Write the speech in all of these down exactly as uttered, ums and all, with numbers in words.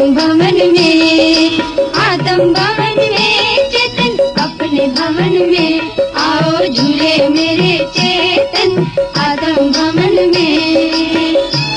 आत्म भवन में, आत्म भवन में चेतन अपने भवन में, आओ झूले मेरे चेतन आत्म भवन में।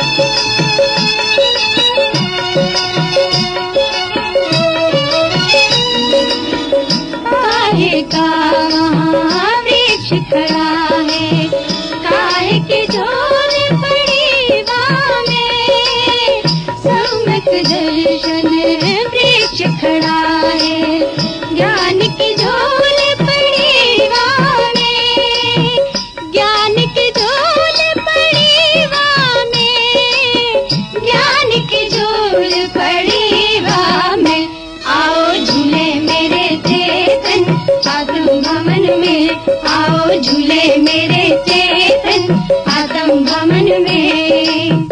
काहे का वहाँ वृक्ष खड़ा है, काहे के झोले पड़ी वहाँ में, सम्यक दर्शन वृक्ष खड़ा है, ज्ञान की झोले पड़ी वहाँ में, ज्ञान की झोले पड़ी वहाँ में, ज्ञान की झोले पड़ी वहाँ में, आओ झूले मेरे चेतन आत्म भवन में, आओ झूले मेरे चेतन आत्म भवन में।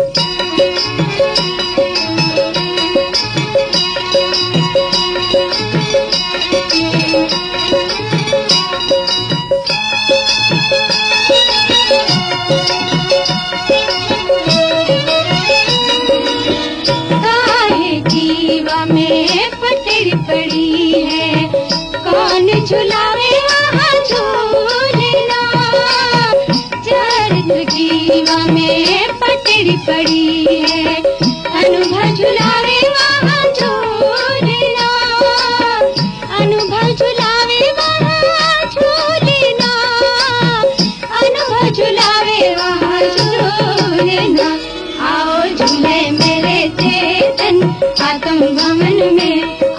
काहे जीवा में पटरी पड़ी है, कौन झुलावे वहाँ झूलना, चरित्र जीवा में पटरी पड़ी है, अनुभव झुलावे वहाँ झूलना, अनुभव झुलावे वहाँ झूलना, अनुभव झुलावे वहाँ झूलना, आओ झूले मेरे चेतन आत्म भवन में,